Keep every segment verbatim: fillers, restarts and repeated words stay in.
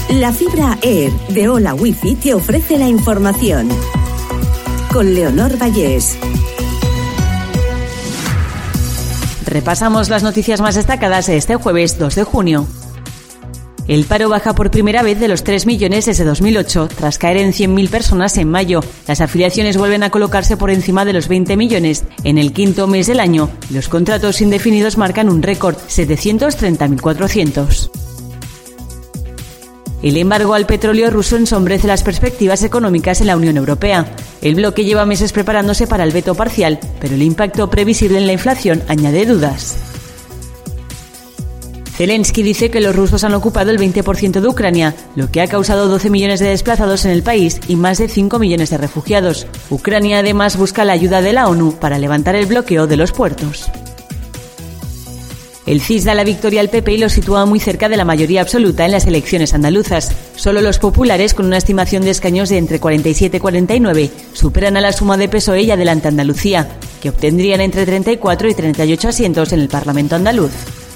La fibra Air de Hola Wifi te ofrece la información. Con Leonor Vallés. Repasamos las noticias más destacadas este jueves dos de junio. El paro baja por primera vez de los tres millones desde dos mil ocho, tras caer en cien mil personas en mayo. Las afiliaciones vuelven a colocarse por encima de los veinte millones en el quinto mes del año. Los contratos indefinidos marcan un récord, setecientos treinta mil cuatrocientos. El embargo al petróleo ruso ensombrece las perspectivas económicas en la Unión Europea. El bloque lleva meses preparándose para el veto parcial, pero el impacto previsible en la inflación añade dudas. Zelensky dice que los rusos han ocupado el veinte por ciento de Ucrania, lo que ha causado doce millones de desplazados en el país y más de cinco millones de refugiados. Ucrania además busca la ayuda de la ONU para levantar el bloqueo de los puertos. El C I S da la victoria al P P y lo sitúa muy cerca de la mayoría absoluta en las elecciones andaluzas. Solo los populares, con una estimación de escaños de entre cuarenta y siete y cuarenta y nueve, superan a la suma de P S O E y Adelante Andalucía, que obtendrían entre treinta y cuatro y treinta y ocho asientos en el Parlamento andaluz.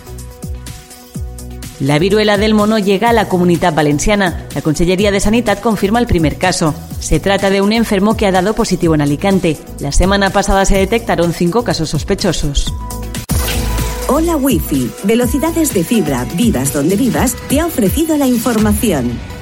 La viruela del mono llega a la Comunitat Valenciana. La Consellería de Sanidad confirma el primer caso. Se trata de un enfermo que ha dado positivo en Alicante. La semana pasada se detectaron cinco casos sospechosos. Hola Wifi, velocidades de fibra, vivas donde vivas, te ha ofrecido la información.